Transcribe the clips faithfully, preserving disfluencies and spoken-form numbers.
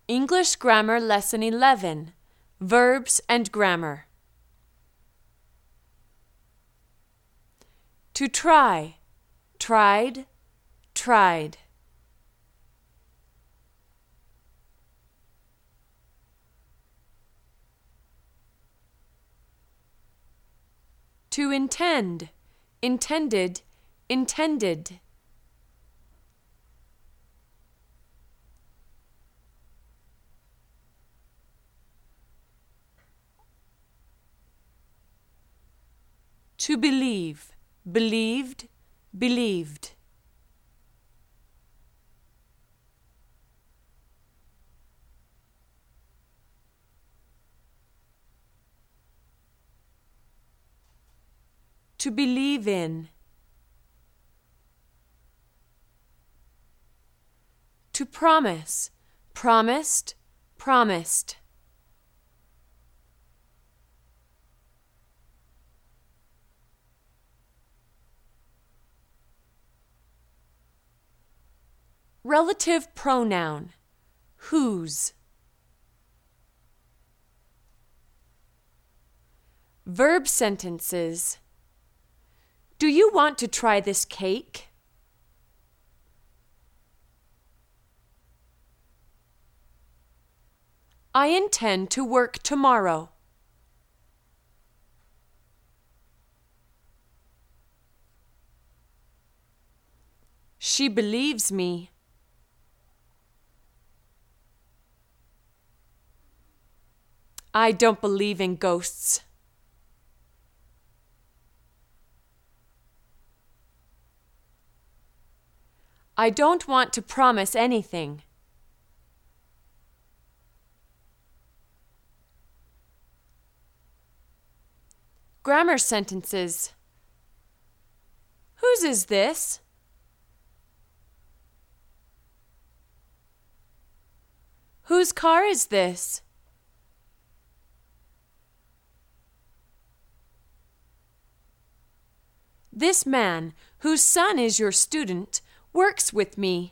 English Grammar Lesson eleven, Verbs and Grammar. To try, tried, tried. To intend, intended, intended. To believe, believed, believed. To believe in. To promise, promised, promised. Relative pronoun, whose. Verb sentences. Do you want to try this cake? I intend to work tomorrow. She believes me. I don't believe in ghosts. I don't want to promise anything. Grammar sentences. Whose is this? Whose car is this? This man, whose son is your student, works with me.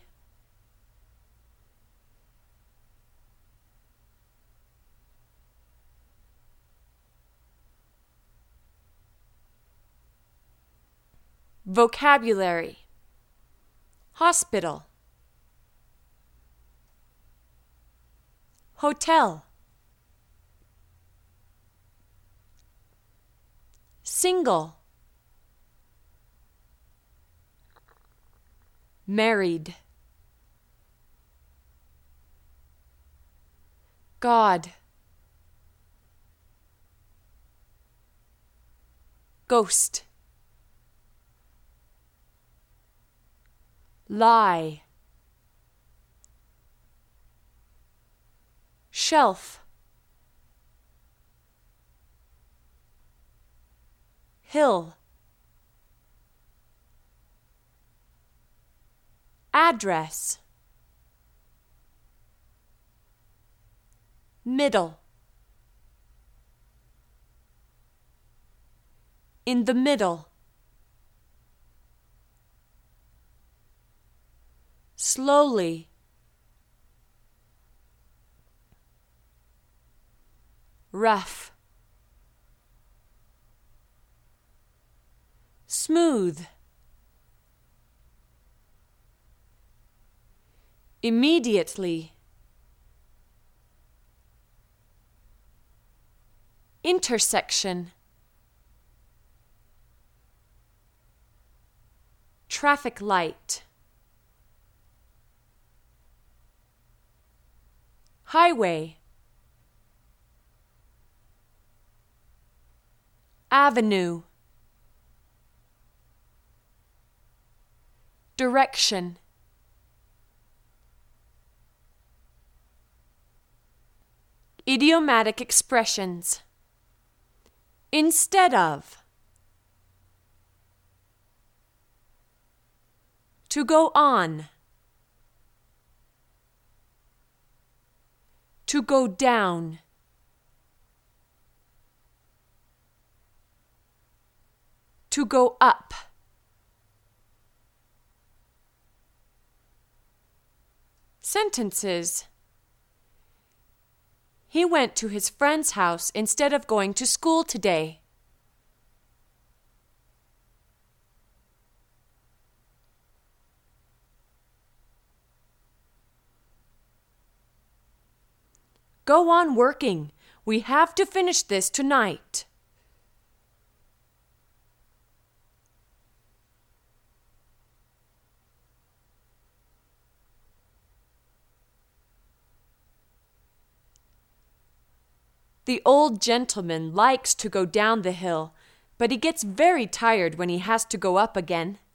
Vocabulary. Hospital. Hotel. Single. Married. God. Ghost. Lie. Shelf. Hill. Address. Middle. In the middle. Slowly. Rough. Smooth. Immediately. Intersection. Traffic light. Highway. Avenue. Direction. Idiomatic expressions. Instead of. To go on. To go down. To go up. Sentences. He went to his friend's house instead of going to school today. Go on working. We have to finish this tonight. The old gentleman likes to go down the hill, but he gets very tired when he has to go up again.